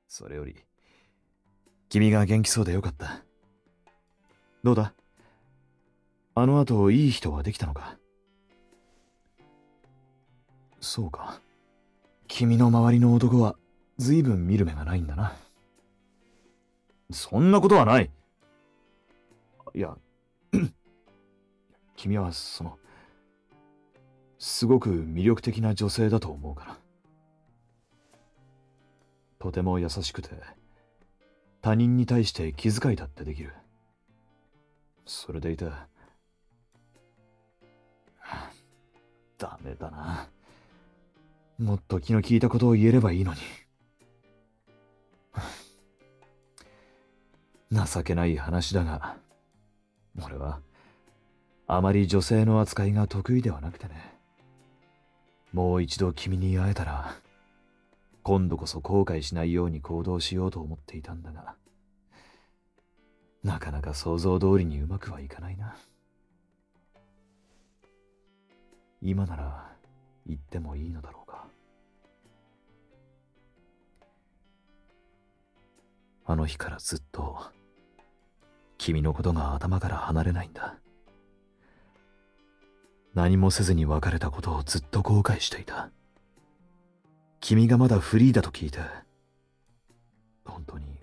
それより、君が元気そうでよかった。どうだ？あの後、いい人はできたのか？そうか。君の周りの男は、ずいぶん見る目がないんだな。そんなことはない。いや、君はすごく魅力的な女性だと思うから。とても優しくて、他人に対して気遣いだってできる。それでいて、ダメだな。もっと気の利いたことを言えればいいのに。情けない話だが、俺は、あまり女性の扱いが得意ではなくてね。もう一度君に会えたら、今度こそ後悔しないように行動しようと思っていたんだが、なかなか想像通りにうまくはいかないな。今なら言ってもいいのだろうか。あの日からずっと君のことが頭から離れないんだ。何もせずに別れたことをずっと後悔していた。君がまだフリーだと聞いて、本当に